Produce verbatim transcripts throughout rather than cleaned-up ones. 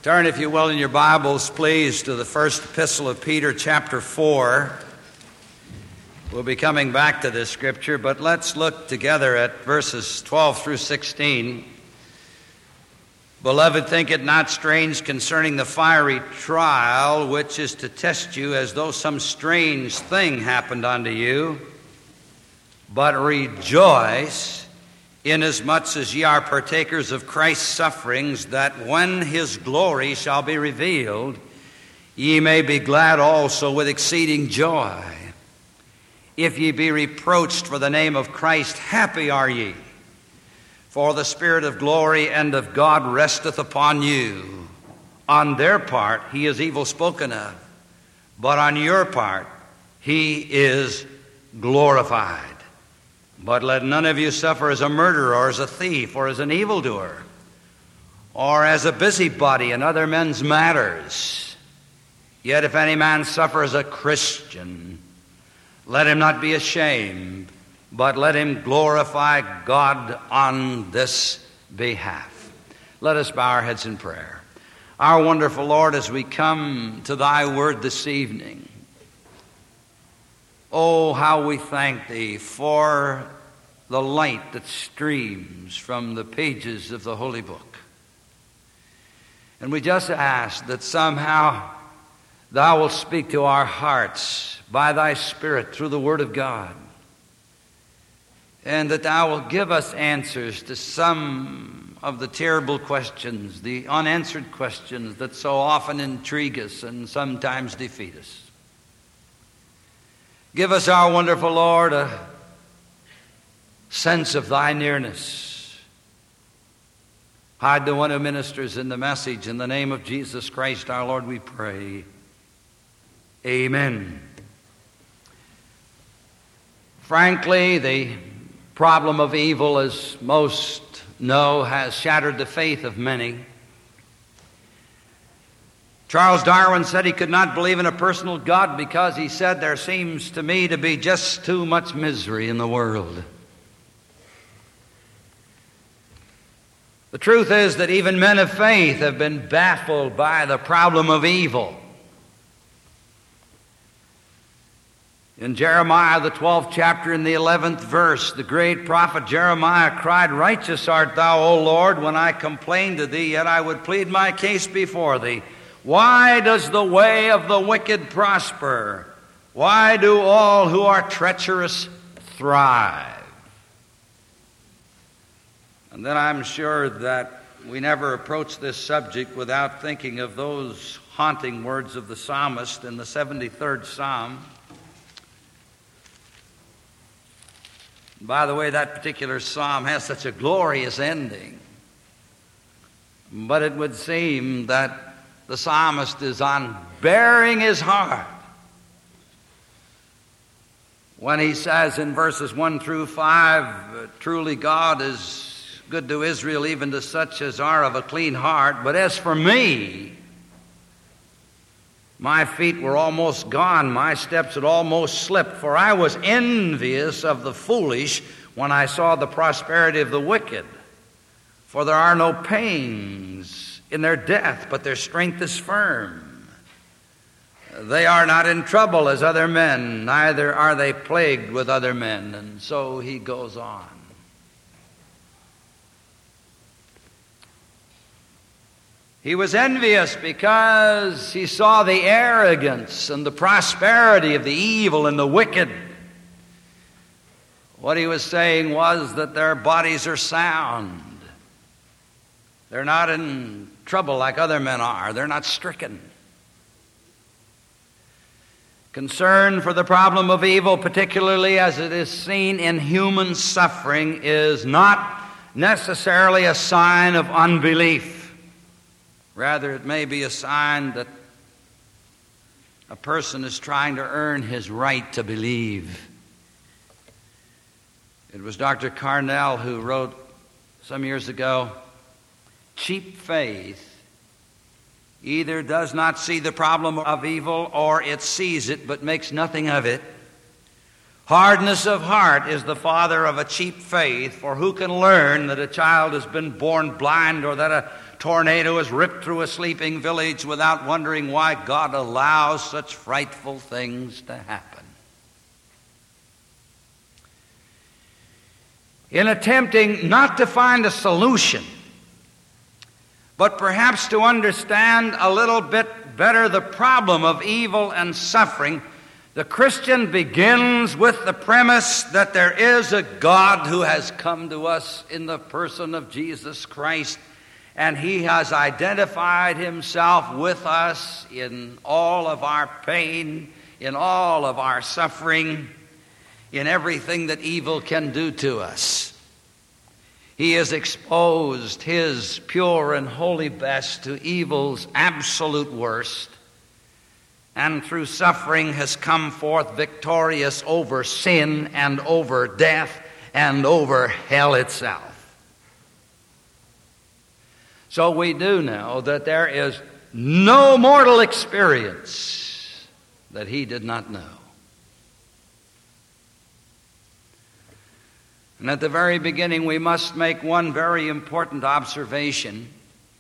Turn, if you will, in your Bibles, please, to the first epistle of Peter, chapter four. We'll be coming back to this scripture, but let's look together at verses twelve through sixteen. Beloved, think it not strange concerning the fiery trial, which is to test you as though some strange thing happened unto you. But rejoice, inasmuch as ye are partakers of Christ's sufferings, that when his glory shall be revealed, ye may be glad also with exceeding joy. If ye be reproached for the name of Christ, happy are ye, for the Spirit of glory and of God resteth upon you. On their part he is evil spoken of, but on your part he is glorified. But let none of you suffer as a murderer, or as a thief, or as an evildoer, or as a busybody in other men's matters. Yet if any man suffer as a Christian, let him not be ashamed, but let him glorify God on this behalf. Let us bow our heads in prayer. Our wonderful Lord, as we come to thy word this evening, oh, how we thank thee for the light that streams from the pages of the Holy Book. And we just ask that somehow thou wilt speak to our hearts by thy Spirit through the Word of God, and that thou wilt give us answers to some of the terrible questions, the unanswered questions that so often intrigue us and sometimes defeat us. Give us, our wonderful Lord, a sense of thy nearness. Hide the one who ministers in the message. In the name of Jesus Christ our Lord we pray. Amen. Frankly, the problem of evil, as most know, has shattered the faith of many. Charles Darwin said he could not believe in a personal God because he said, there seems to me to be just too much misery in the world. The truth is that even men of faith have been baffled by the problem of evil. In Jeremiah, the twelfth chapter, in the eleventh verse, the great prophet Jeremiah cried, righteous art thou, O Lord, when I complain to thee, yet I would plead my case before thee. Why does the way of the wicked prosper? Why do all who are treacherous thrive? And then I'm sure that we never approach this subject without thinking of those haunting words of the psalmist in the seventy-third Psalm. By the way, that particular psalm has such a glorious ending. But it would seem that the psalmist is unbearing his heart when he says in verses one through five, truly God is good to Israel, even to such as are of a clean heart. But as for me, my feet were almost gone, my steps had almost slipped, for I was envious of the foolish when I saw the prosperity of the wicked. For there are no pains in their death, but their strength is firm. They are not in trouble as other men, neither are they plagued with other men. And so he goes on. He was envious because he saw the arrogance and the prosperity of the evil and the wicked. What he was saying was that their bodies are sound. They're not in trouble like other men are. They're not stricken. Concern for the problem of evil, particularly as it is seen in human suffering, is not necessarily a sign of unbelief. Rather, it may be a sign that a person is trying to earn his right to believe. It was Doctor Carnell who wrote some years ago, cheap faith either does not see the problem of evil, or it sees it but makes nothing of it. Hardness of heart is the father of a cheap faith, for who can learn that a child has been born blind, or that a tornado has ripped through a sleeping village without wondering why God allows such frightful things to happen. In attempting not to find a solution, but perhaps to understand a little bit better the problem of evil and suffering, the Christian begins with the premise that there is a God who has come to us in the person of Jesus Christ, and He has identified Himself with us in all of our pain, in all of our suffering, in everything that evil can do to us. He has exposed His pure and holy best to evil's absolute worst, and through suffering has come forth victorious over sin and over death and over hell itself. So we do know that there is no mortal experience that He did not know. And at the very beginning, we must make one very important observation.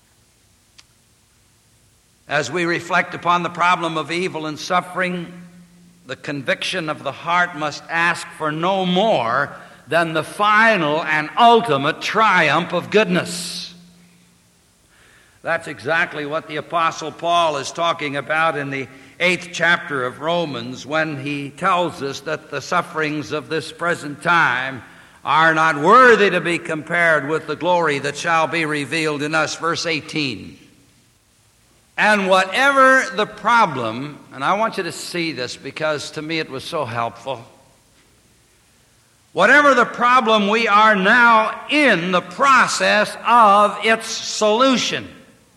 As we reflect upon the problem of evil and suffering, the conviction of the heart must ask for no more than the final and ultimate triumph of goodness. That's exactly what the Apostle Paul is talking about in the eighth chapter of Romans when he tells us that the sufferings of this present time are not worthy to be compared with the glory that shall be revealed in us. Verse eighteen. And whatever the problem, and I want you to see this because to me it was so helpful. Whatever the problem, we are now in the process of its solution.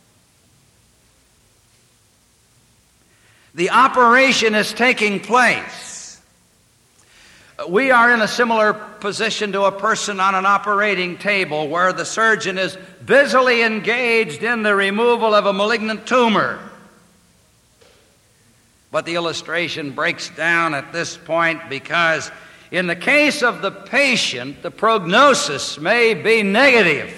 The operation is taking place. We are in a similar position to a person on an operating table where the surgeon is busily engaged in the removal of a malignant tumor. But the illustration breaks down at this point because in the case of the patient, the prognosis may be negative.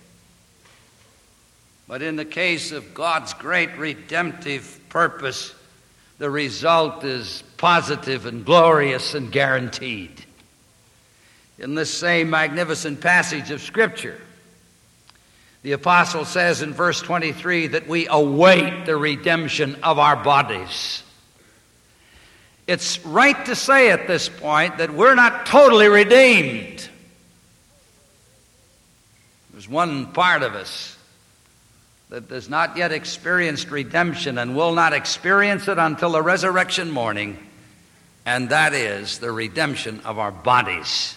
But in the case of God's great redemptive purpose, the result is positive and glorious and guaranteed. In this same magnificent passage of Scripture, the apostle says in verse twenty-three that we await the redemption of our bodies. It's right to say at this point that we're not totally redeemed. There's one part of us that has not yet experienced redemption and will not experience it until the resurrection morning, and that is the redemption of our bodies.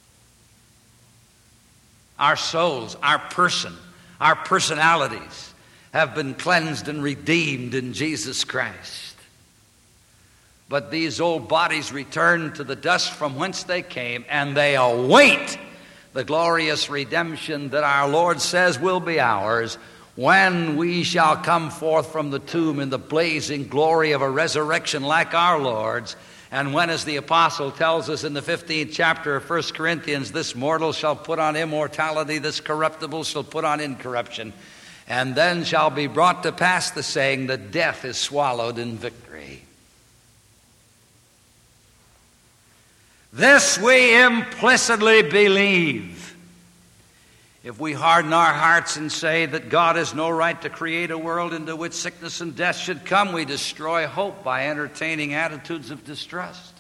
Our souls, our person, our personalities have been cleansed and redeemed in Jesus Christ. But these old bodies return to the dust from whence they came, and they await the glorious redemption that our Lord says will be ours when we shall come forth from the tomb in the blazing glory of a resurrection like our Lord's. And when, as the apostle tells us in the fifteenth chapter of First Corinthians, this mortal shall put on immortality, this corruptible shall put on incorruption. And then shall be brought to pass the saying that death is swallowed in victory. This we implicitly believe. If we harden our hearts and say that God has no right to create a world into which sickness and death should come, we destroy hope by entertaining attitudes of distrust.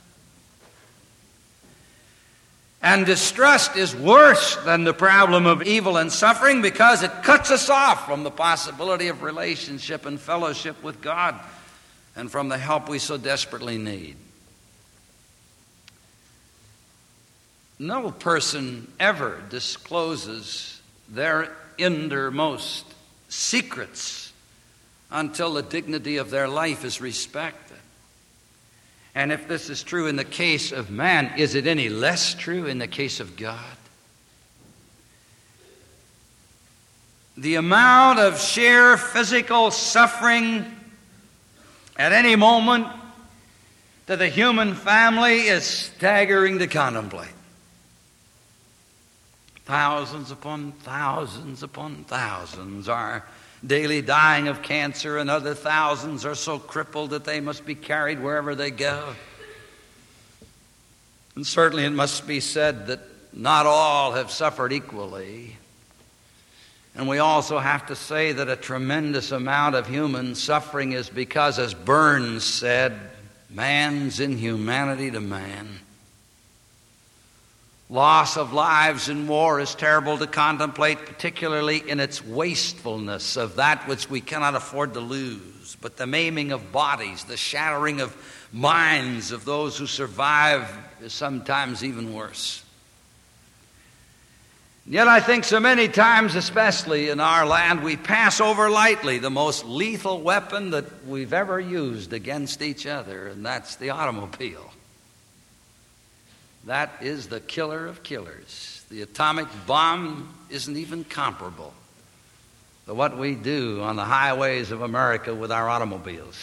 And distrust is worse than the problem of evil and suffering because it cuts us off from the possibility of relationship and fellowship with God and from the help we so desperately need. No person ever discloses their innermost secrets until the dignity of their life is respected. And if this is true in the case of man, is it any less true in the case of God? The amount of sheer physical suffering at any moment to the human family is staggering to contemplate. Thousands upon thousands upon thousands are daily dying of cancer, and other thousands are so crippled that they must be carried wherever they go. And certainly it must be said that not all have suffered equally. And we also have to say that a tremendous amount of human suffering is because, as Burns said, man's inhumanity to man. Loss of lives in war is terrible to contemplate, particularly in its wastefulness of that which we cannot afford to lose. But the maiming of bodies, the shattering of minds of those who survive is sometimes even worse. Yet I think so many times, especially in our land, we pass over lightly the most lethal weapon that we've ever used against each other, and that's the automobile. That is the killer of killers. The atomic bomb isn't even comparable to what we do on the highways of America with our automobiles.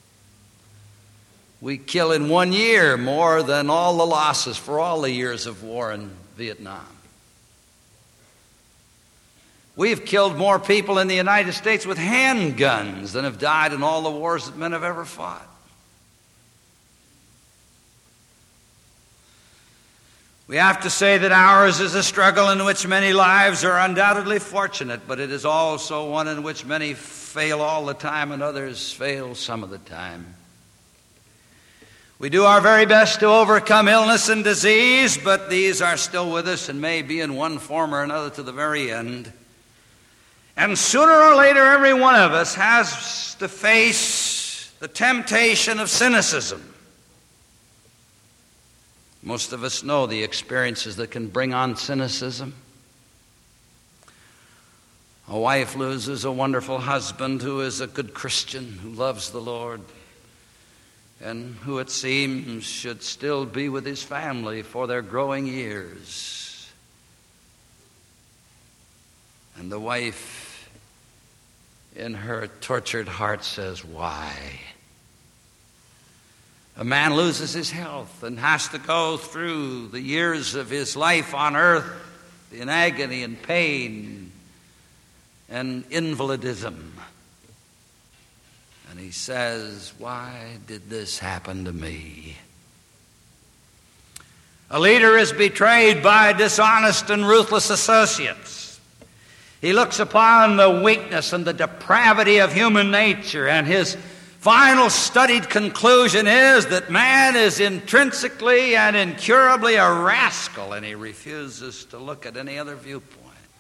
We kill in one year more than all the losses for all the years of war in Vietnam. We've killed more people in the United States with handguns than have died in all the wars that men have ever fought. We have to say that ours is a struggle in which many lives are undoubtedly fortunate, but it is also one in which many fail all the time and others fail some of the time. We do our very best to overcome illness and disease, but these are still with us and may be in one form or another to the very end. And sooner or later, every one of us has to face the temptation of cynicism. Most of us know the experiences that can bring on cynicism. A wife loses a wonderful husband who is a good Christian, who loves the Lord, and who it seems should still be with his family for their growing years. And the wife, in her tortured heart, says, "Why?" A man loses his health and has to go through the years of his life on earth in agony and pain and invalidism. And he says, "Why did this happen to me?" A leader is betrayed by dishonest and ruthless associates. He looks upon the weakness and the depravity of human nature, and his final studied conclusion is that man is intrinsically and incurably a rascal, and he refuses to look at any other viewpoint.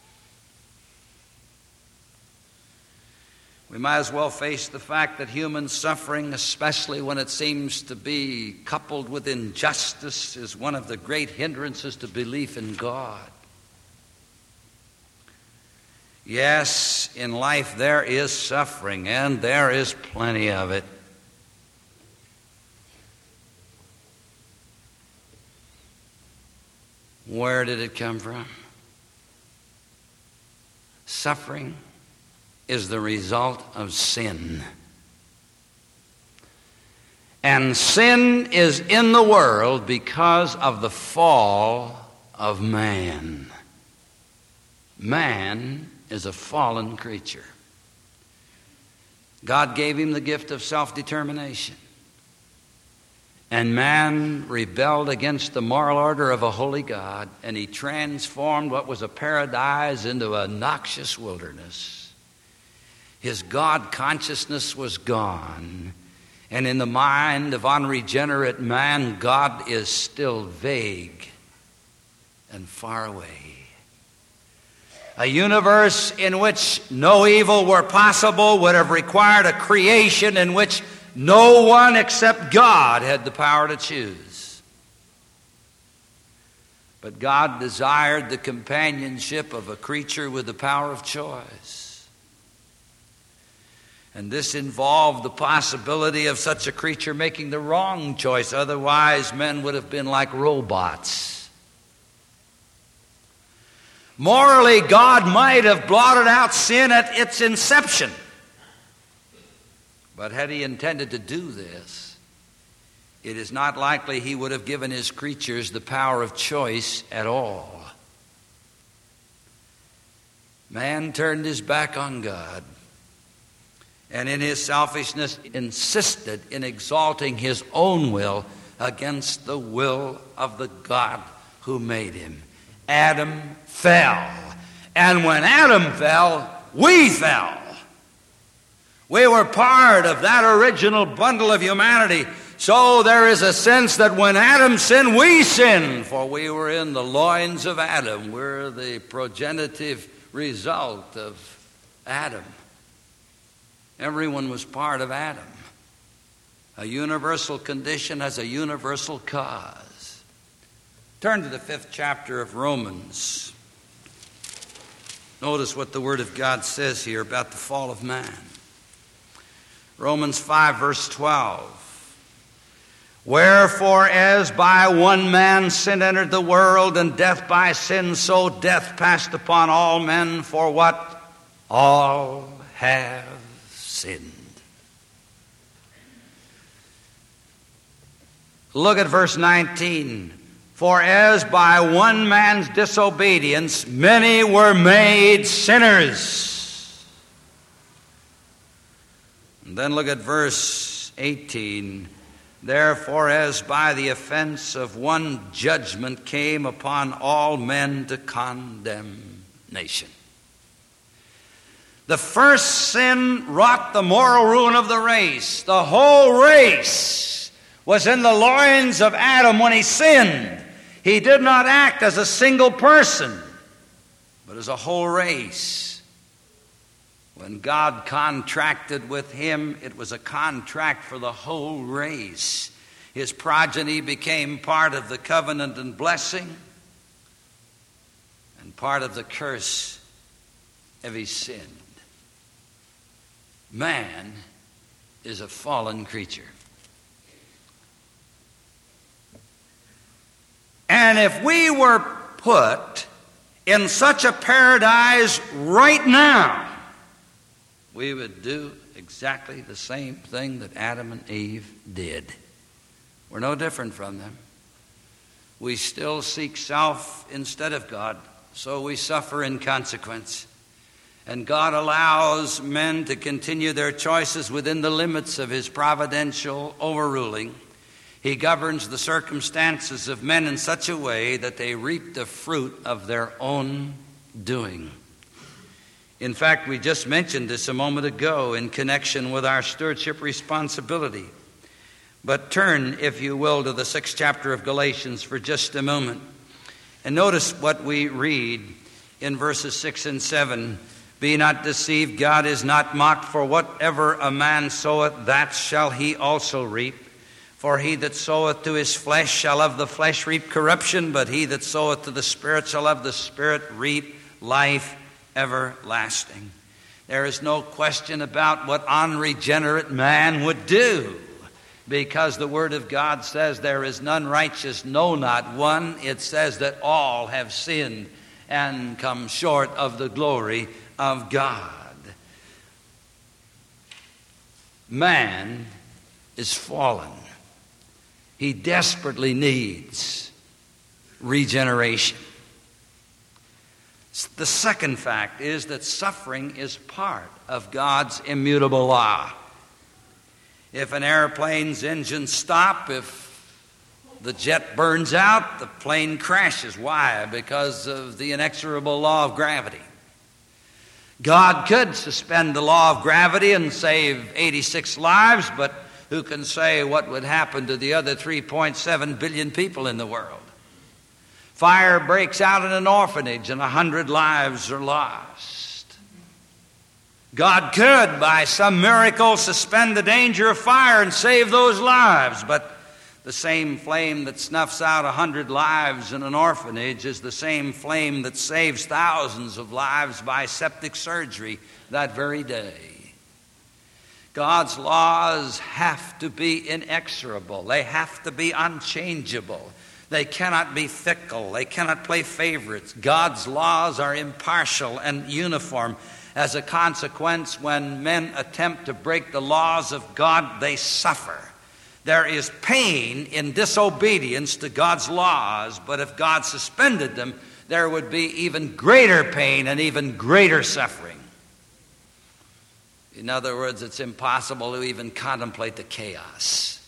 We might as well face the fact that human suffering, especially when it seems to be coupled with injustice, is one of the great hindrances to belief in God. Yes, in life there is suffering, and there is plenty of it. Where did it come from? Suffering is the result of sin. And sin is in the world because of the fall of man. Man is a fallen creature. God gave him the gift of self-determination. And man rebelled against the moral order of a holy God, and he transformed what was a paradise into a noxious wilderness. His God consciousness was gone, and in the mind of unregenerate man, God is still vague and far away. A universe in which no evil were possible would have required a creation in which no one except God had the power to choose. But God desired the companionship of a creature with the power of choice. And this involved the possibility of such a creature making the wrong choice. Otherwise, men would have been like robots. Morally, God might have blotted out sin at its inception. But had he intended to do this, it is not likely he would have given his creatures the power of choice at all. Man turned his back on God, and in his selfishness insisted in exalting his own will against the will of the God who made him. Adam fell. And when Adam fell, we fell. We were part of that original bundle of humanity. So there is a sense that when Adam sinned, we sinned, for we were in the loins of Adam. We're the progenitive result of Adam. Everyone was part of Adam. A universal condition has a universal cause. Turn to the fifth chapter of Romans. Notice what the Word of God says here about the fall of man. Romans five, verse twelve. Wherefore, as by one man sin entered the world, and death by sin, so death passed upon all men, for what? All have sinned. Look at verse nineteen. For as by one man's disobedience many were made sinners. And then look at verse eighteen. Therefore, as by the offense of one judgment came upon all men to condemnation. The first sin wrought the moral ruin of the race. The whole race was in the loins of Adam when he sinned. He did not act as a single person, but as a whole race. When God contracted with him, it was a contract for the whole race. His progeny became part of the covenant and blessing and part of the curse if he sinned. Man is a fallen creature. And if we were put in such a paradise right now, we would do exactly the same thing that Adam and Eve did. We're no different from them. We still seek self instead of God, so we suffer in consequence. And God allows men to continue their choices within the limits of his providential overruling. He governs the circumstances of men in such a way that they reap the fruit of their own doing. In fact, we just mentioned this a moment ago in connection with our stewardship responsibility. But turn, if you will, to the sixth chapter of Galatians for just a moment. And notice what we read in verses six and seven. Be not deceived, God is not mocked, for whatever a man soweth, that shall he also reap. For he that soweth to his flesh shall of the flesh reap corruption, but he that soweth to the Spirit shall of the Spirit reap life everlasting. There is no question about what unregenerate man would do, because the Word of God says there is none righteous, no, not one. It says that all have sinned and come short of the glory of God. Man is fallen. He desperately needs regeneration. The second fact is that suffering is part of God's immutable law. If an airplane's engine stops, if the jet burns out, the plane crashes. Why? Because of the inexorable law of gravity. God could suspend the law of gravity and save eighty-six lives, but who can say what would happen to the other three point seven billion people in the world? Fire breaks out in an orphanage and a hundred lives are lost. God could, by some miracle, suspend the danger of fire and save those lives, but the same flame that snuffs out a hundred lives in an orphanage is the same flame that saves thousands of lives by septic surgery that very day. God's laws have to be inexorable. They have to be unchangeable. They cannot be fickle. They cannot play favorites. God's laws are impartial and uniform. As a consequence, when men attempt to break the laws of God, they suffer. There is pain in disobedience to God's laws, but if God suspended them, there would be even greater pain and even greater suffering. In other words, it's impossible to even contemplate the chaos.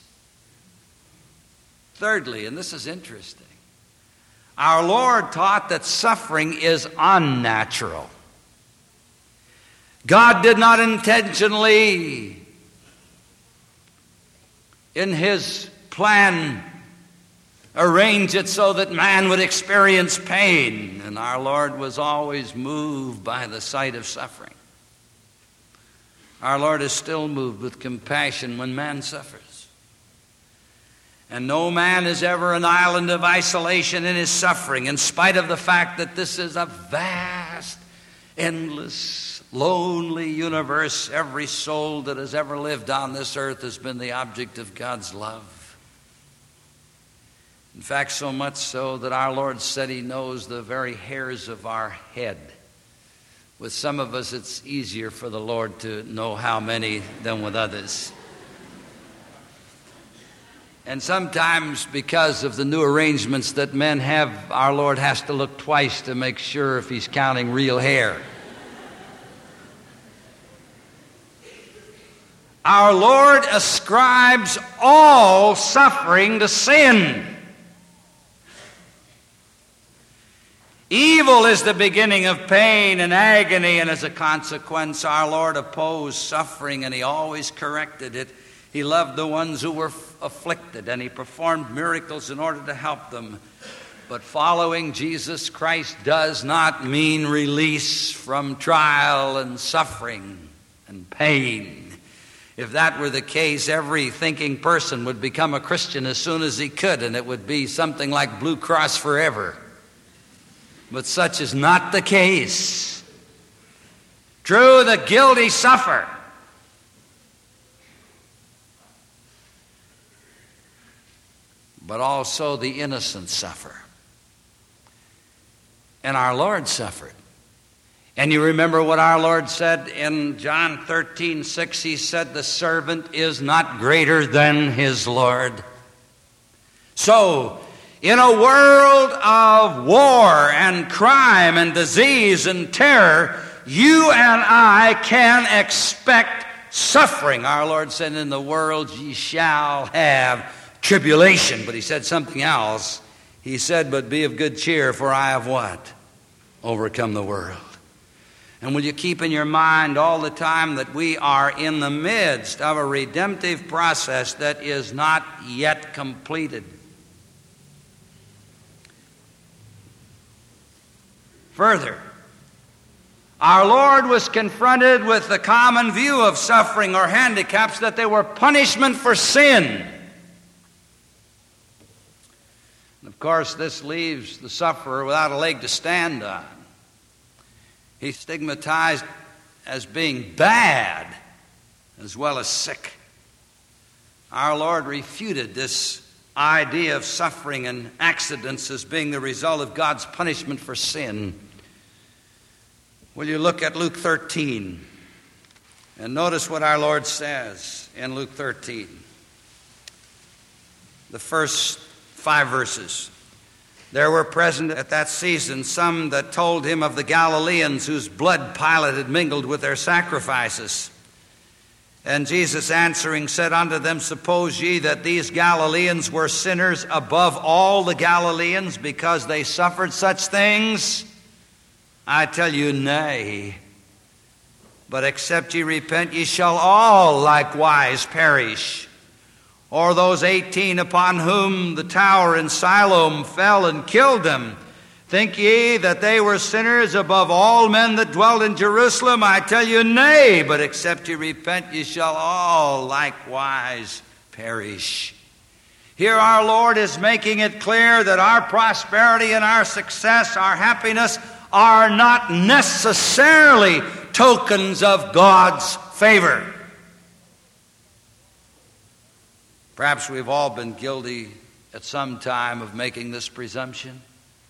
Thirdly, and this is interesting, our Lord taught that suffering is unnatural. God did not intentionally, in His plan, arrange it so that man would experience pain. And our Lord was always moved by the sight of suffering. Our Lord is still moved with compassion when man suffers. And no man is ever an island of isolation in his suffering, in spite of the fact that this is a vast, endless, lonely universe. Every soul that has ever lived on this earth has been the object of God's love. In fact, so much so that our Lord said He knows the very hairs of our head. With some of us, it's easier for the Lord to know how many than with others. And sometimes, because of the new arrangements that men have, our Lord has to look twice to make sure if He's counting real hair. Our Lord ascribes all suffering to sin. Evil is the beginning of pain and agony, and as a consequence, our Lord opposed suffering, and He always corrected it. He loved the ones who were afflicted, and He performed miracles in order to help them. But following Jesus Christ does not mean release from trial and suffering and pain. If that were the case, every thinking person would become a Christian as soon as he could, and it would be something like Blue Cross forever. But such is not the case. True, the guilty suffer. But also the innocent suffer. And our Lord suffered. And you remember what our Lord said in John thirteen six. He said, the servant is not greater than his Lord. So, in a world of war and crime and disease and terror, you and I can expect suffering. Our Lord said, in the world ye shall have tribulation. But He said something else. He said, but be of good cheer, for I have what? Overcome the world. And will you keep in your mind all the time that we are in the midst of a redemptive process that is not yet completed? Further, our Lord was confronted with the common view of suffering or handicaps, that they were punishment for sin. And of course, this leaves the sufferer without a leg to stand on. He's stigmatized as being bad as well as sick. Our Lord refuted this idea of suffering and accidents as being the result of God's punishment for sin. Will you look at Luke thirteen and notice what our Lord says in Luke thirteen. The first five verses. There were present at that season some that told Him of the Galileans whose blood Pilate had mingled with their sacrifices. And Jesus answering said unto them, suppose ye that these Galileans were sinners above all the Galileans because they suffered such things? I tell you, nay. But except ye repent, ye shall all likewise perish. Or those eighteen upon whom the tower in Siloam fell and killed them, think ye that they were sinners above all men that dwelt in Jerusalem? I tell you, nay. But except ye repent, ye shall all likewise perish. Here our Lord is making it clear that our prosperity and our success, our happiness, are not necessarily tokens of God's favor. Perhaps we've all been guilty at some time of making this presumption.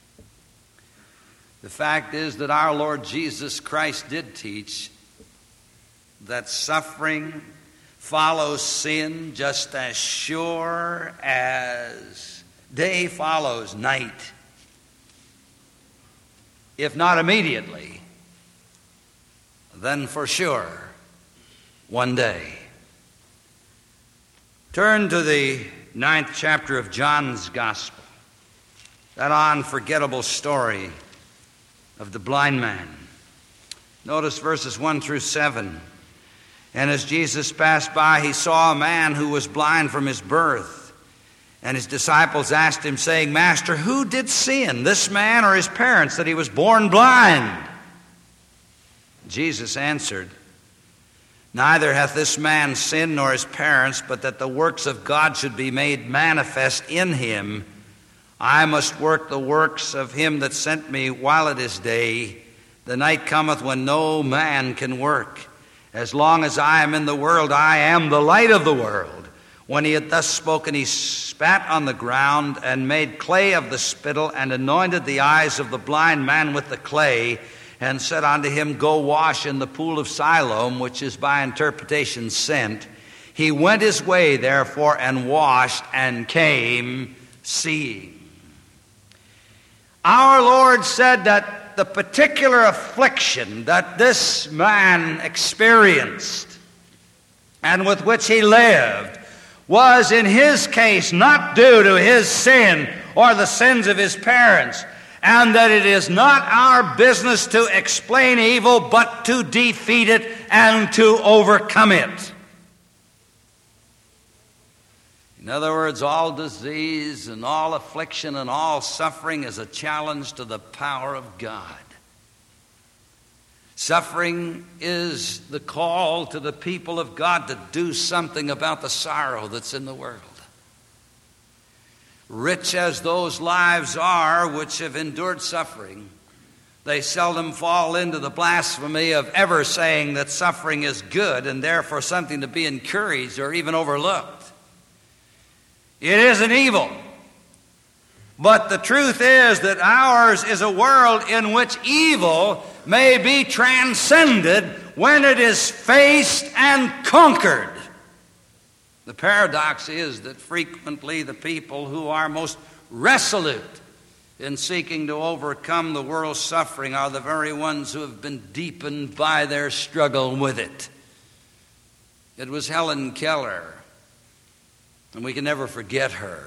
The fact is that our Lord Jesus Christ did teach that suffering follows sin just as sure as day follows night. If not immediately, then for sure one day. Turn to the ninth chapter of John's Gospel, that unforgettable story of the blind man. Notice verses one through seven. And as Jesus passed by, he saw a man who was blind from his birth. And his disciples asked him, saying, Master, who did sin, this man or his parents, that he was born blind? Jesus answered, Neither hath this man sinned nor his parents, but that the works of God should be made manifest in him. I must work the works of him that sent me while it is day. The night cometh when no man can work. As long as I am in the world, I am the light of the world. When he had thus spoken, he spat on the ground and made clay of the spittle and anointed the eyes of the blind man with the clay and said unto him, Go wash in the pool of Siloam, which is by interpretation sent. He went his way, therefore, and washed and came seeing. Our Lord said that the particular affliction that this man experienced and with which he lived was in his case not due to his sin or the sins of his parents, and that it is not our business to explain evil but to defeat it and to overcome it. In other words, all disease and all affliction and all suffering is a challenge to the power of God. Suffering is the call to the people of God to do something about the sorrow that's in the world. Rich as those lives are which have endured suffering, they seldom fall into the blasphemy of ever saying that suffering is good and therefore something to be encouraged or even overlooked. It is an evil. But the truth is that ours is a world in which evil may be transcended when it is faced and conquered. The paradox is that frequently the people who are most resolute in seeking to overcome the world's suffering are the very ones who have been deepened by their struggle with it. It was Helen Keller, and we can never forget her,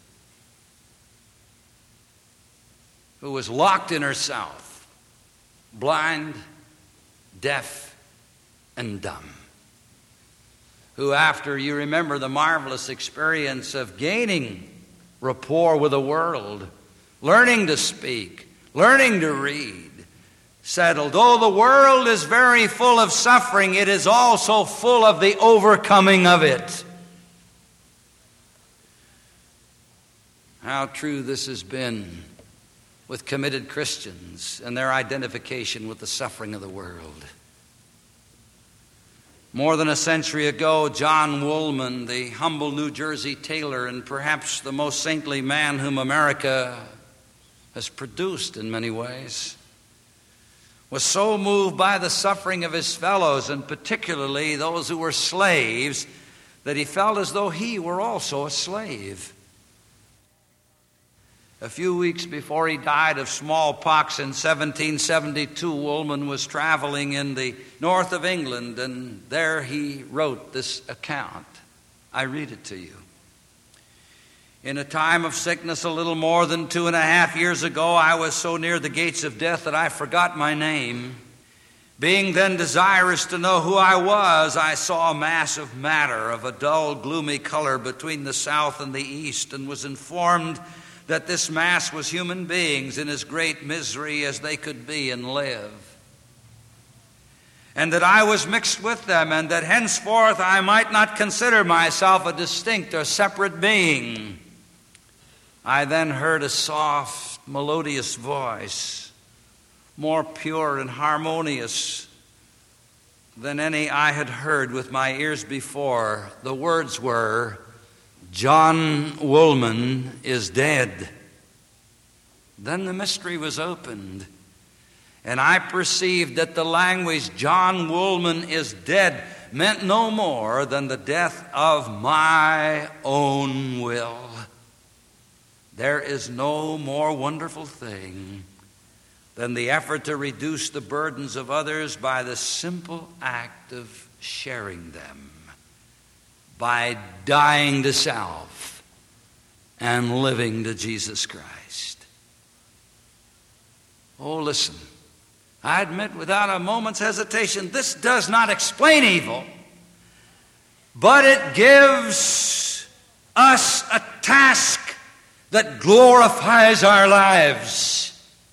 who was locked in herself, blind, deaf, and dumb. Who, after, you remember the marvelous experience of gaining rapport with the world, learning to speak, learning to read, said, although the world is very full of suffering, it is also full of the overcoming of it. How true this has been with committed Christians and their identification with the suffering of the world. More than a century ago, John Woolman, the humble New Jersey tailor and perhaps the most saintly man whom America has produced in many ways, was so moved by the suffering of his fellows, and particularly those who were slaves, that he felt as though he were also a slave. A few weeks before he died of smallpox in seventeen seventy-two, Woolman was traveling in the north of England, and there he wrote this account. I read it to you. In a time of sickness a little more than two and a half years ago, I was so near the gates of death that I forgot my name. Being then desirous to know who I was, I saw a mass of matter of a dull, gloomy color between the south and the east, and was informed that this mass was human beings in as great misery as they could be and live, and that I was mixed with them, and that henceforth I might not consider myself a distinct or separate being. I then heard a soft, melodious voice, more pure and harmonious than any I had heard with my ears before. The words were, John Woolman is dead. Then the mystery was opened, and I perceived that the language John Woolman is dead meant no more than the death of my own will. There is no more wonderful thing than the effort to reduce the burdens of others by the simple act of sharing them by dying to self and living to Jesus Christ. Oh, listen, I admit without a moment's hesitation, this does not explain evil, but it gives us a task that glorifies our lives.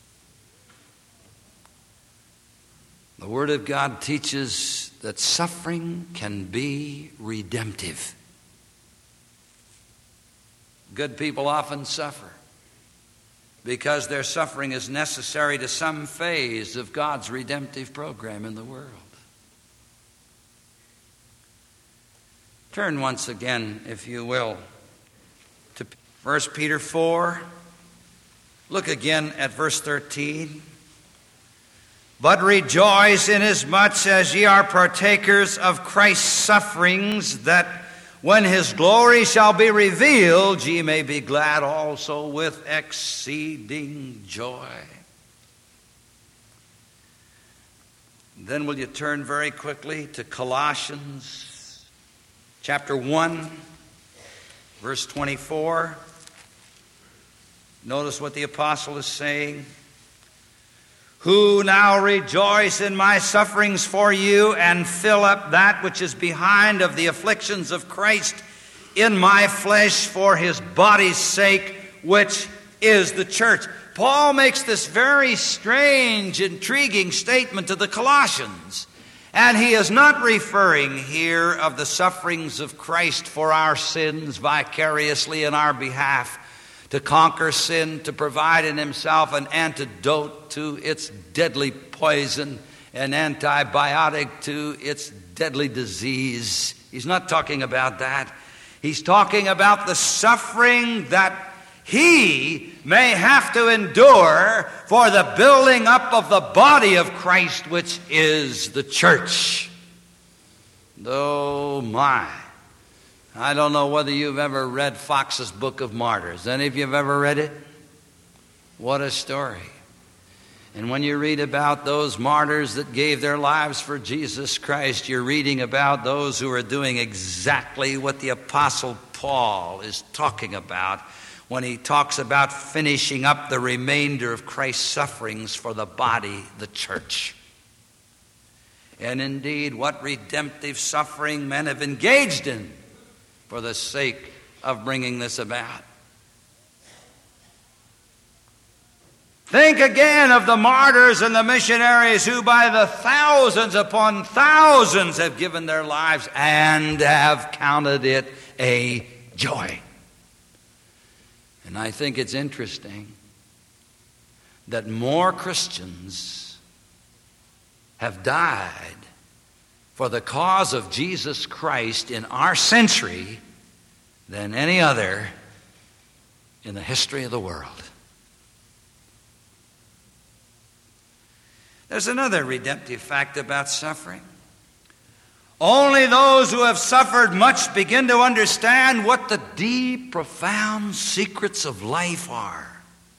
The Word of God teaches that suffering can be redemptive. Good people often suffer because their suffering is necessary to some phase of God's redemptive program in the world. Turn once again, if you will, to First Peter four. Look again at verse thirteen. But rejoice inasmuch as ye are partakers of Christ's sufferings, that when his glory shall be revealed, ye may be glad also with exceeding joy. Then will you turn very quickly to Colossians chapter one, verse twenty-four. Notice what the apostle is saying. Who now rejoice in my sufferings for you, and fill up that which is behind of the afflictions of Christ in my flesh for his body's sake, which is the church. Paul makes this very strange, intriguing statement to the Colossians. And he is not referring here of the sufferings of Christ for our sins vicariously in our behalf, to conquer sin, to provide in himself an antidote to its deadly poison, an antibiotic to its deadly disease. He's not talking about that. He's talking about the suffering that he may have to endure for the building up of the body of Christ, which is the church. Oh my. I don't know whether you've ever read Fox's Book of Martyrs. Any of you have ever read it? What a story. And when you read about those martyrs that gave their lives for Jesus Christ, you're reading about those who are doing exactly what the Apostle Paul is talking about when he talks about finishing up the remainder of Christ's sufferings for the body, the church. And indeed, what redemptive suffering men have engaged in for the sake of bringing this about. Think again of the martyrs and the missionaries who by the thousands upon thousands have given their lives and have counted it a joy. And I think it's interesting that more Christians have died for the cause of Jesus Christ in our century than any other in the history of the world. There's another redemptive fact about suffering. Only those who have suffered much begin to understand what the deep, profound secrets of life are.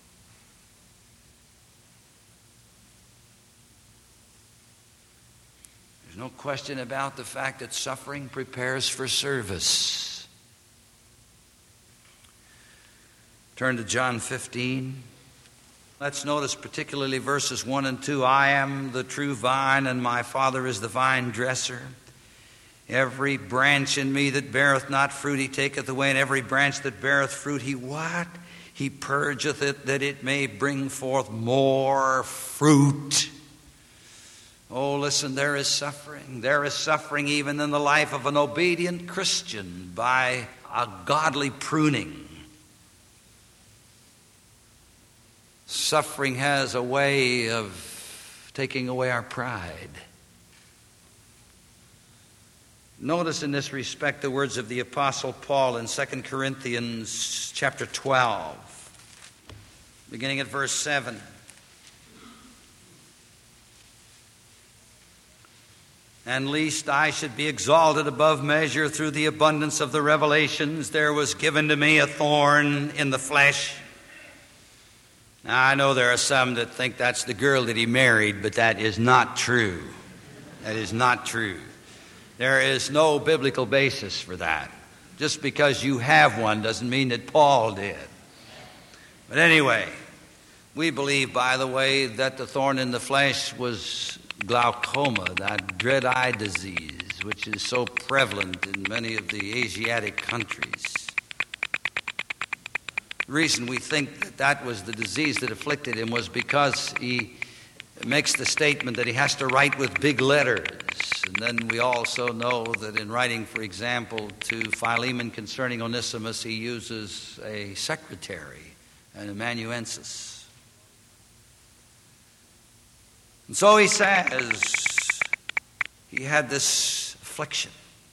No question about the fact that suffering prepares for service. Turn to John fifteen. Let's notice particularly verses one and two. I am the true vine, and my Father is the vine dresser. Every branch in me that beareth not fruit he taketh away, and every branch that beareth fruit he what? He purgeth it, that it may bring forth more fruit. Oh, listen, there is suffering. There is suffering even in the life of an obedient Christian by a godly pruning. Suffering has a way of taking away our pride. Notice in this respect the words of the Apostle Paul in Second Corinthians chapter twelve, beginning at verse seven. And lest I should be exalted above measure through the abundance of the revelations, there was given to me a thorn in the flesh. Now, I know there are some that think that's the girl that he married, but that is not true. That is not true. There is no biblical basis for that. Just because you have one doesn't mean that Paul did. But anyway, we believe, by the way, that the thorn in the flesh was glaucoma, that dread eye disease, which is so prevalent in many of the Asiatic countries. The reason we think that that was the disease that afflicted him was because he makes the statement that he has to write with big letters. And then we also know that in writing, for example, to Philemon concerning Onesimus, he uses a secretary, an amanuensis. And so he says he had this affliction,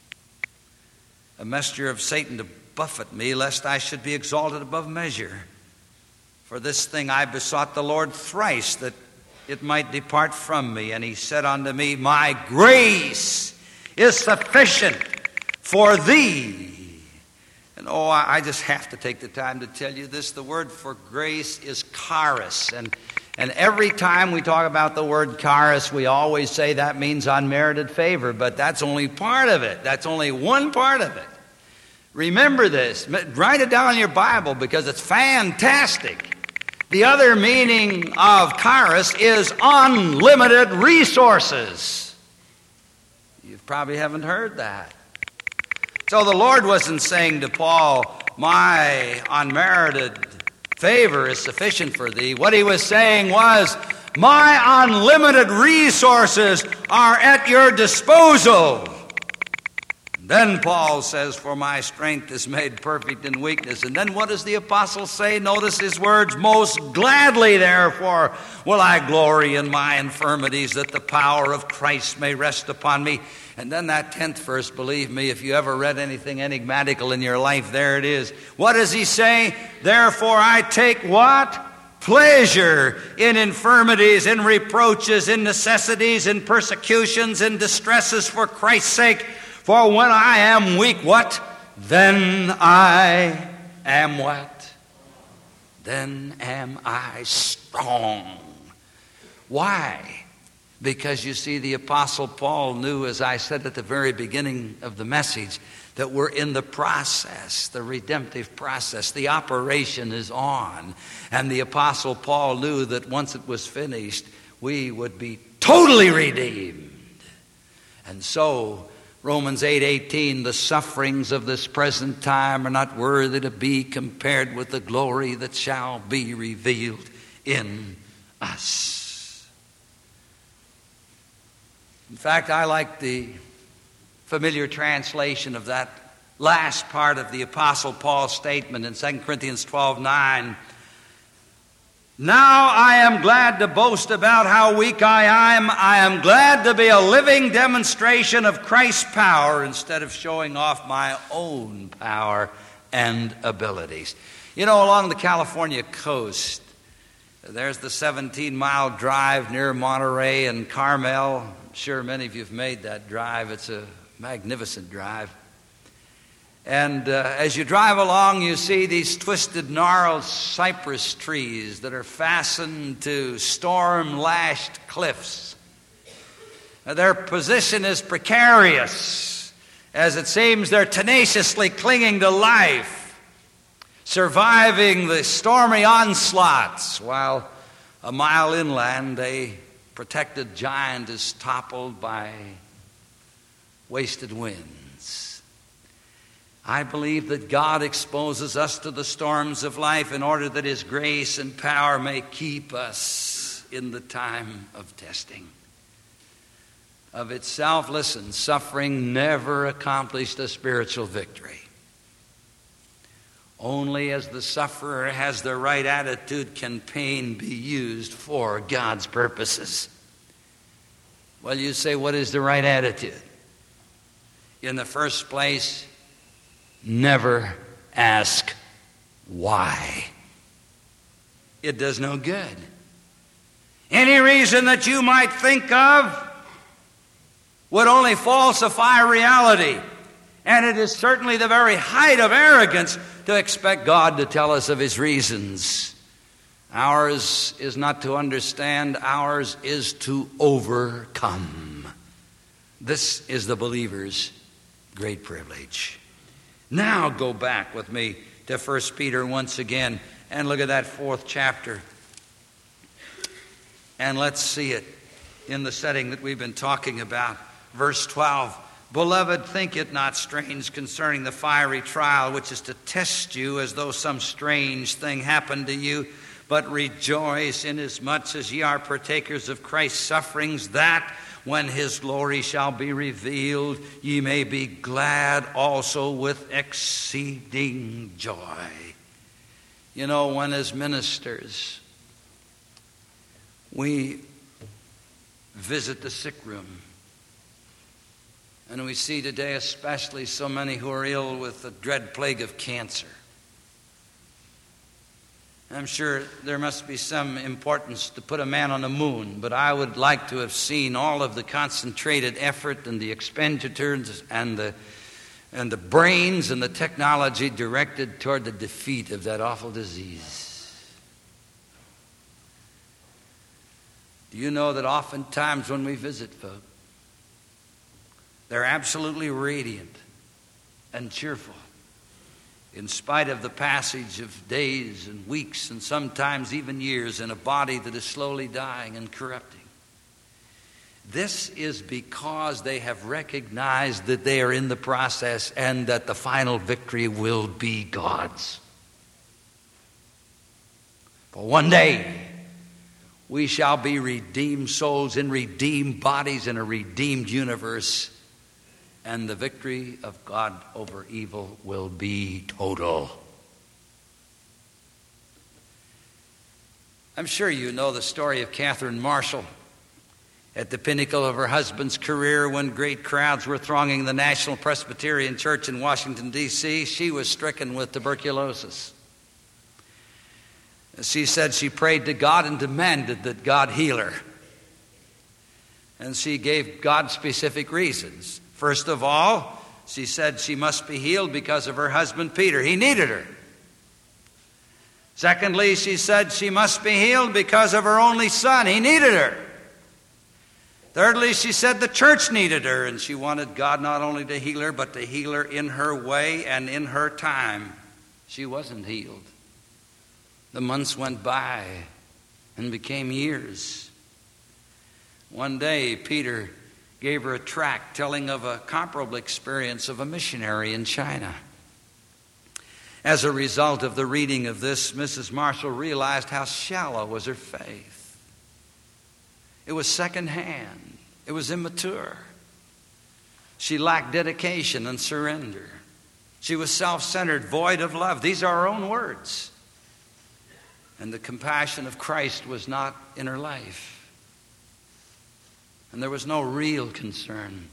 a messenger of Satan to buffet me, lest I should be exalted above measure. For this thing I besought the Lord thrice, that it might depart from me. And he said unto me, my grace is sufficient for thee. And oh, I just have to take the time to tell you this. The word for grace is charis. And, and every time we talk about the word charis, we always say that means unmerited favor. But that's only part of it. That's only one part of it. Remember this. Write it down in your Bible because it's fantastic. The other meaning of charis is unlimited resources. You probably haven't heard that. So the Lord wasn't saying to Paul, my unmerited favor is sufficient for thee. What he was saying was, my unlimited resources are at your disposal. Then Paul says, for my strength is made perfect in weakness. And then what does the apostle say? Notice his words, most gladly therefore will I glory in my infirmities, that the power of Christ may rest upon me. And then that tenth verse, believe me, if you ever read anything enigmatical in your life, there it is. What does he say? Therefore I take what? Pleasure in infirmities, in reproaches, in necessities, in persecutions, in distresses for Christ's sake. For when I am weak, what? Then I am what? Then am I strong. Why? Because you see, the Apostle Paul knew, as I said at the very beginning of the message, that we're in the process, the redemptive process. The operation is on. And the Apostle Paul knew that once it was finished, we would be totally redeemed. And so, Romans eight eighteen, the sufferings of this present time are not worthy to be compared with the glory that shall be revealed in us. In fact, I like the familiar translation of that last part of the Apostle Paul's statement in Second Corinthians twelve nine. Now I am glad to boast about how weak I am. I am glad to be a living demonstration of Christ's power instead of showing off my own power and abilities. You know, along the California coast, there's the seventeen-mile drive near Monterey and Carmel. I'm sure many of you have made that drive. It's a magnificent drive. And uh, as you drive along, you see these twisted, gnarled cypress trees that are fastened to storm-lashed cliffs. Now, their position is precarious, as it seems they're tenaciously clinging to life, surviving the stormy onslaughts, while a mile inland, a protected giant is toppled by wasted winds. I believe that God exposes us to the storms of life in order that His grace and power may keep us in the time of testing. Of itself, listen, suffering never accomplished a spiritual victory. Only as the sufferer has the right attitude can pain be used for God's purposes. Well, you say, what is the right attitude? In the first place, never ask why. It does no good. Any reason that you might think of would only falsify reality. And it is certainly the very height of arrogance to expect God to tell us of His reasons. Ours is not to understand, ours is to overcome. This is the believer's great privilege. Now go back with me to First Peter once again and look at that fourth chapter. And let's see it in the setting that we've been talking about. Verse twelve, Beloved, think it not strange concerning the fiery trial which is to test you as though some strange thing happened to you, but rejoice inasmuch as ye are partakers of Christ's sufferings, that when his glory shall be revealed, ye may be glad also with exceeding joy. You know, when as ministers we visit the sick room, and we see today especially so many who are ill with the dread plague of cancer. I'm sure there must be some importance to put a man on the moon, but I would like to have seen all of the concentrated effort and the expenditures and the and the brains and the technology directed toward the defeat of that awful disease. Do you know that oftentimes when we visit folk, they're absolutely radiant and cheerful, in spite of the passage of days and weeks and sometimes even years in a body that is slowly dying and corrupting? This is because they have recognized that they are in the process and that the final victory will be God's. For one day, we shall be redeemed souls in redeemed bodies in a redeemed universe, and the victory of God over evil will be total. I'm sure you know the story of Catherine Marshall. At the pinnacle of her husband's career, when great crowds were thronging the National Presbyterian Church in Washington, D C, she was stricken with tuberculosis. She said she prayed to God and demanded that God heal her. And she gave God specific reasons. First of all, she said she must be healed because of her husband Peter. He needed her. Secondly, she said she must be healed because of her only son. He needed her. Thirdly, she said the church needed her, and she wanted God not only to heal her, but to heal her in her way and in her time. She wasn't healed. The months went by and became years. One day, Peter gave her a tract telling of a comparable experience of a missionary in China. As a result of the reading of this, Missus Marshall realized how shallow was her faith. It was secondhand. It was immature. She lacked dedication and surrender. She was self-centered, void of love. These are her own words. And the compassion of Christ was not in her life. And there was no real concern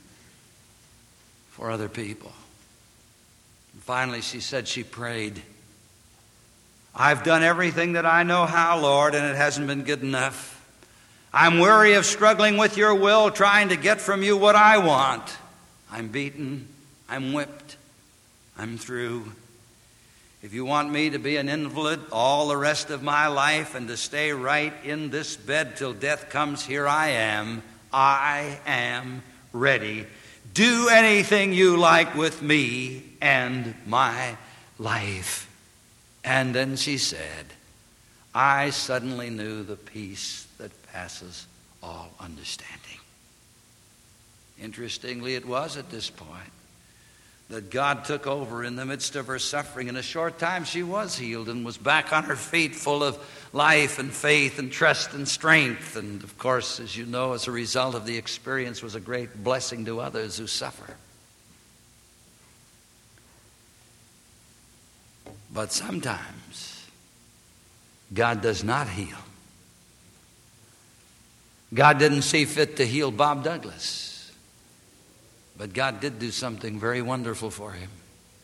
for other people. And finally, she said she prayed, I've done everything that I know how, Lord, and it hasn't been good enough. I'm weary of struggling with your will, trying to get from you what I want. I'm beaten. I'm whipped. I'm through. If you want me to be an invalid all the rest of my life and to stay right in this bed till death comes, here I am. I am ready. Do anything you like with me and my life. And then she said, I suddenly knew the peace that passes all understanding. Interestingly, it was at this point that God took over in the midst of her suffering. In a short time, she was healed and was back on her feet, full of life and faith and trust and strength. And of course, as you know, as a result of the experience, was a great blessing to others who suffer. But sometimes God does not heal. God didn't see fit to heal Bob Douglas, but God did do something very wonderful for him.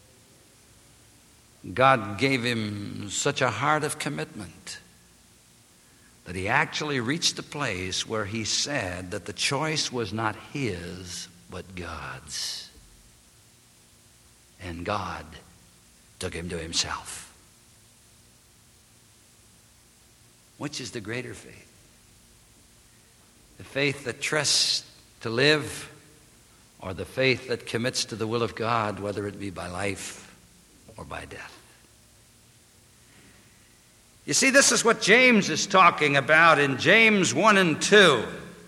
God gave him such a heart of commitment that he actually reached a place where he said that the choice was not his, but God's. And God took him to himself. Which is the greater faith? The faith that trusts to live or the faith that commits to the will of God, whether it be by life or by death. You see, this is what James is talking about in James one and two.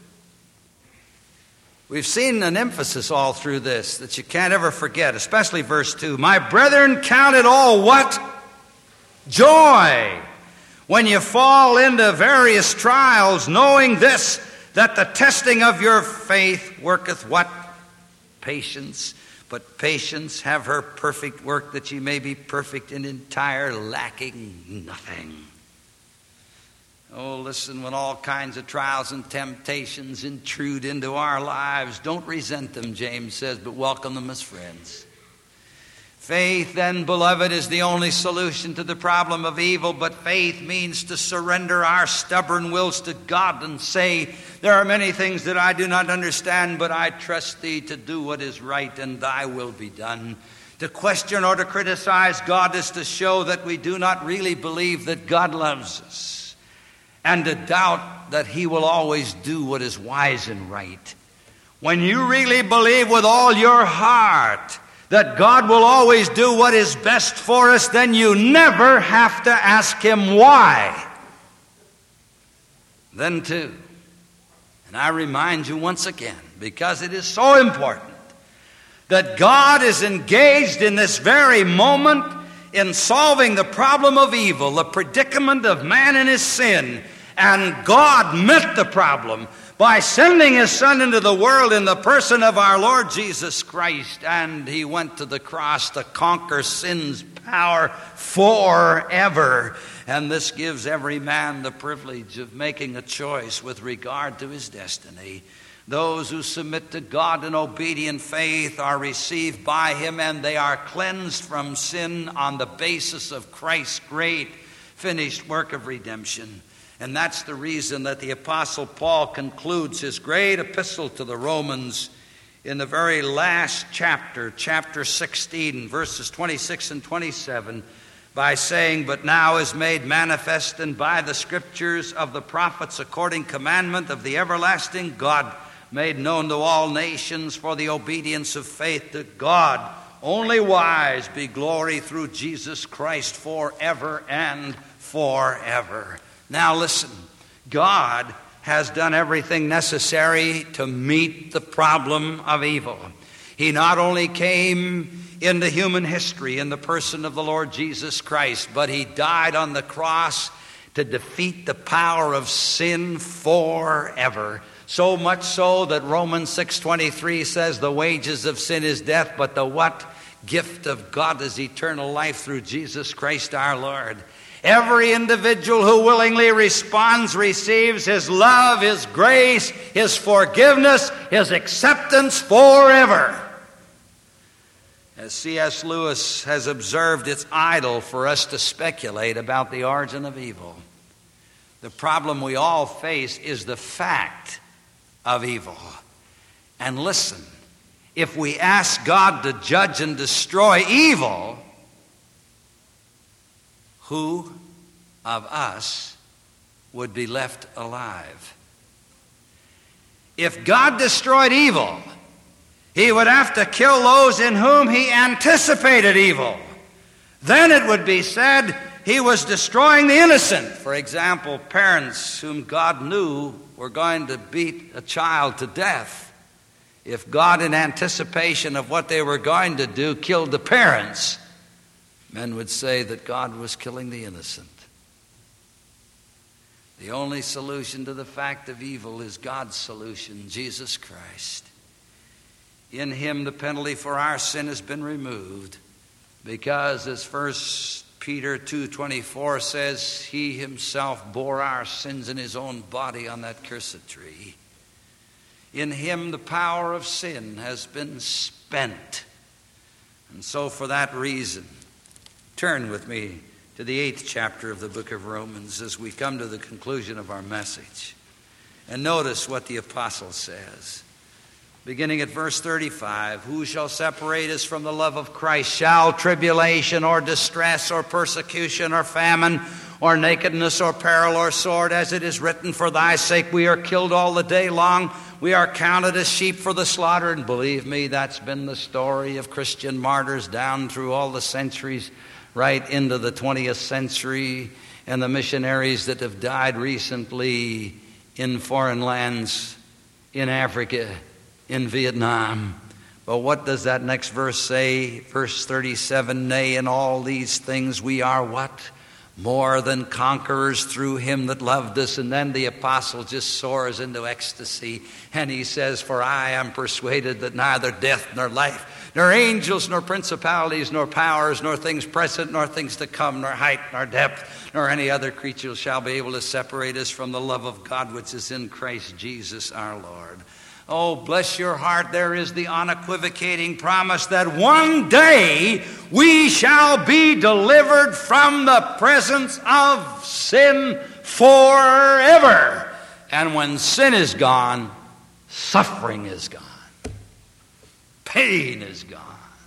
We've seen an emphasis all through this that you can't ever forget, especially verse two. My brethren, count it all what? Joy, when you fall into various trials, knowing this, that the testing of your faith worketh what? Patience. But patience have her perfect work, that ye may be perfect and entire, lacking nothing. Oh, listen, when all kinds of trials and temptations intrude into our lives, don't resent them, James says, but welcome them as friends. Faith, then, beloved, is the only solution to the problem of evil, but faith means to surrender our stubborn wills to God and say, there are many things that I do not understand, but I trust thee to do what is right, and thy will be done. To question or to criticize God is to show that we do not really believe that God loves us, and to doubt that he will always do what is wise and right. When you really believe with all your heart that God will always do what is best for us, then you never have to ask him why. Then too, and I remind you once again, because it is so important, that God is engaged in this very moment in solving the problem of evil, the predicament of man and his sin. And God met the problem by sending his Son into the world in the person of our Lord Jesus Christ. And he went to the cross to conquer sin's power forever. And this gives every man the privilege of making a choice with regard to his destiny. Those who submit to God in obedient faith are received by him, and they are cleansed from sin on the basis of Christ's great finished work of redemption. And that's the reason that the Apostle Paul concludes his great epistle to the Romans in the very last chapter, chapter sixteen, verses twenty-six and twenty-seven, by saying, but now is made manifest and by the scriptures of the prophets according commandment of the everlasting God, made known to all nations for the obedience of faith to God. Only wise be glory through Jesus Christ forever and forever. Now listen, God has done everything necessary to meet the problem of evil. He not only came into human history in the person of the Lord Jesus Christ, but he died on the cross to defeat the power of sin forever. So much so that Romans six twenty-three says the wages of sin is death, but the what? Gift of God is eternal life through Jesus Christ our Lord. Every individual who willingly responds receives his love, his grace, his forgiveness, his acceptance forever. As C S Lewis has observed, it's idle for us to speculate about the origin of evil. The problem we all face is the fact of evil. And listen, if we ask God to judge and destroy evil, who of us would be left alive? If God destroyed evil, he would have to kill those in whom he anticipated evil. Then it would be said he was destroying the innocent. For example, parents whom God knew were going to beat a child to death. If God, in anticipation of what they were going to do, killed the parents, men would say that God was killing the innocent. The only solution to the fact of evil is God's solution, Jesus Christ. In him the penalty for our sin has been removed, because as First Peter two twenty-four says, he himself bore our sins in his own body on that cursed tree. In him the power of sin has been spent. And so for that reason, turn with me to the eighth chapter of the book of Romans as we come to the conclusion of our message. And notice what the apostle says. Beginning at verse thirty-five, who shall separate us from the love of Christ? Shall tribulation or distress or persecution or famine or nakedness, or peril, or sword, as it is written, for thy sake we are killed all the day long. We are counted as sheep for the slaughter. And believe me, that's been the story of Christian martyrs down through all the centuries, right into the twentieth century, and the missionaries that have died recently in foreign lands, in Africa, in Vietnam. But what does that next verse say? Verse thirty-seven, nay, in all these things we are what? More than conquerors through him that loved us. And then the apostle just soars into ecstasy, and he says, for I am persuaded that neither death nor life, nor angels, nor principalities, nor powers, nor things present, nor things to come, nor height, nor depth, nor any other creature shall be able to separate us from the love of God which is in Christ Jesus our Lord. Oh, bless your heart, there is the unequivocating promise that one day we shall be delivered from the presence of sin forever. And when sin is gone, suffering is gone. Pain is gone.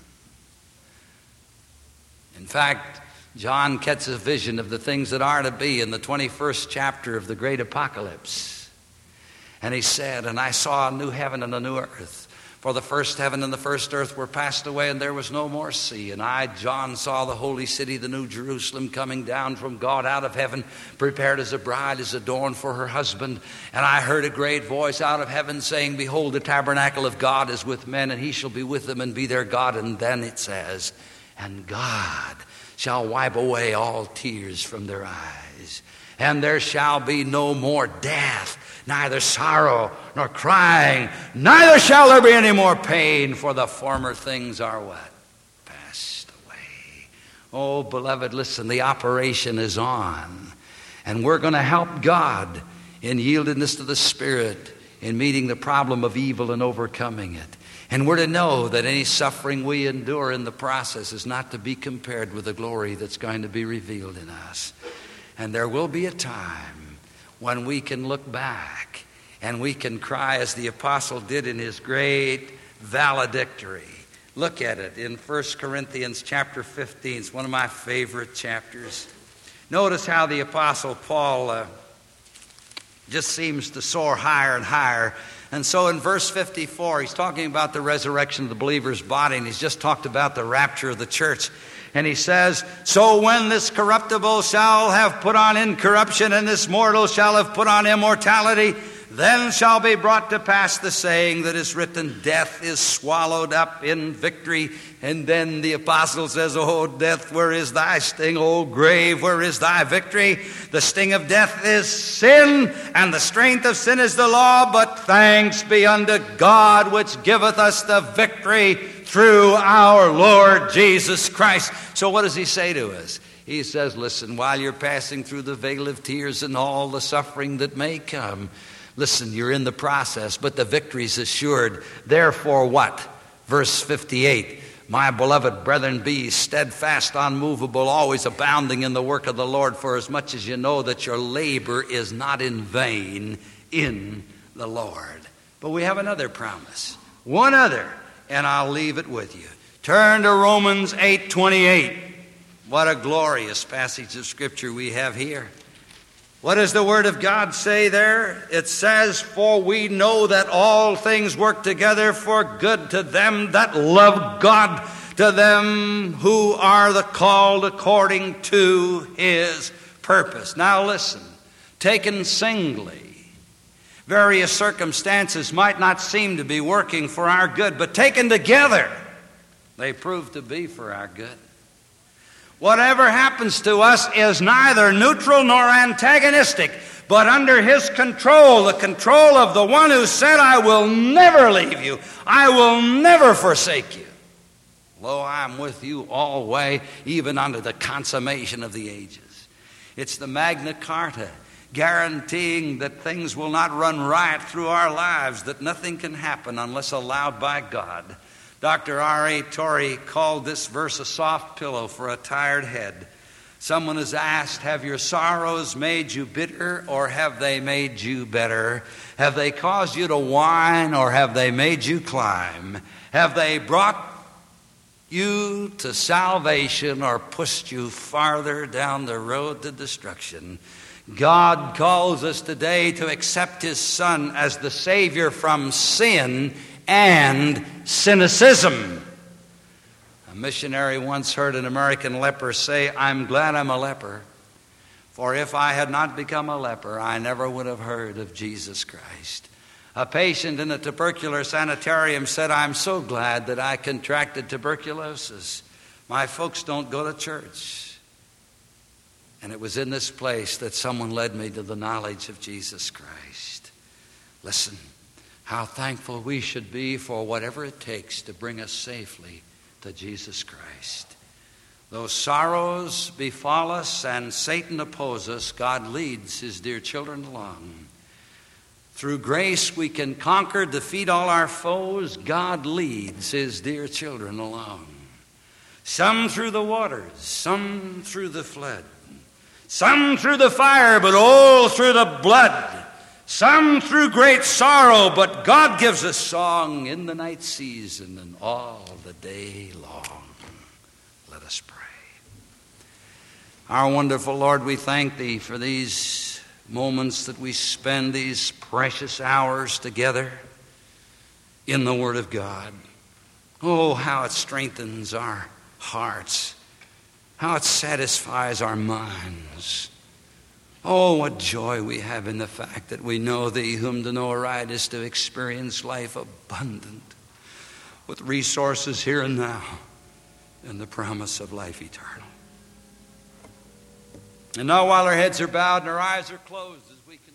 In fact, John gets a vision of the things that are to be in the twenty-first chapter of the great apocalypse. And he said, and I saw a new heaven and a new earth. For the first heaven and the first earth were passed away, and there was no more sea. And I, John, saw the holy city, the new Jerusalem, coming down from God out of heaven, prepared as a bride is adorned for her husband. And I heard a great voice out of heaven saying, behold, the tabernacle of God is with men, and he shall be with them and be their God. And then it says, and God shall wipe away all tears from their eyes. And there shall be no more death, neither sorrow nor crying, neither shall there be any more pain, for the former things are what? Passed away. Oh, beloved, listen, the operation is on. And we're going to help God in yieldedness to the Spirit, in meeting the problem of evil and overcoming it. And we're to know that any suffering we endure in the process is not to be compared with the glory that's going to be revealed in us. And there will be a time when we can look back and we can cry as the apostle did in his great valedictory. Look at it in First Corinthians chapter fifteen. It's one of my favorite chapters. Notice how the apostle Paul uh, just seems to soar higher and higher. And so in verse fifty-four, he's talking about the resurrection of the believer's body, and he's just talked about the rapture of the church. And he says, so when this corruptible shall have put on incorruption, and this mortal shall have put on immortality, then shall be brought to pass the saying that is written, death is swallowed up in victory. And then the apostle says, oh, death, where is thy sting? Oh, grave, where is thy victory? The sting of death is sin, and the strength of sin is the law. But thanks be unto God, which giveth us the victory through our Lord Jesus Christ. So what does he say to us? He says, listen, while you're passing through the vale of tears and all the suffering that may come, listen, you're in the process, but the victory's assured. Therefore what? Verse fifty-eight, my beloved brethren, be steadfast, unmovable, always abounding in the work of the Lord, for as much as you know that your labor is not in vain in the Lord. But we have another promise, one other, and I'll leave it with you. Turn to Romans eight twenty-eight. What a glorious passage of Scripture we have here. What does the Word of God say there? It says, for we know that all things work together for good to them that love God, to them who are the called according to his purpose. Now listen, taken singly, various circumstances might not seem to be working for our good, but taken together, they prove to be for our good. Whatever happens to us is neither neutral nor antagonistic, but under his control, the control of the one who said, I will never leave you, I will never forsake you. Lo, I am with you always, even unto the consummation of the ages. It's the Magna Carta, guaranteeing that things will not run riot through our lives, that nothing can happen unless allowed by God. Doctor R A Torrey called this verse a soft pillow for a tired head. Someone has asked, have your sorrows made you bitter, or have they made you better? Have they caused you to whine, or have they made you climb? Have they brought you to salvation or pushed you farther down the road to destruction. God calls us today to accept His Son as the Savior from sin and cynicism. A missionary once heard an American leper say, "I'm glad I'm a leper, for if I had not become a leper, I never would have heard of Jesus Christ." A patient in a tubercular sanitarium said, "I'm so glad that I contracted tuberculosis. My folks don't go to church." And it was in this place that someone led me to the knowledge of Jesus Christ. Listen, how thankful we should be for whatever it takes to bring us safely to Jesus Christ. Though sorrows befall us and Satan oppose us, God leads His dear children along. Through grace we can conquer, defeat all our foes. God leads His dear children along. Some through the waters, some through the flood. Some through the fire, but all through the blood. Some through great sorrow, but God gives us song in the night season and all the day long. Let us pray. Our wonderful Lord, we thank Thee for these moments that we spend, these precious hours together in the Word of God. Oh, how it strengthens our hearts, how it satisfies our minds. Oh, what joy we have in the fact that we know Thee, whom to know aright is to experience life abundant, with resources here and now, and the promise of life eternal. And now, while our heads are bowed and our eyes are closed, as we can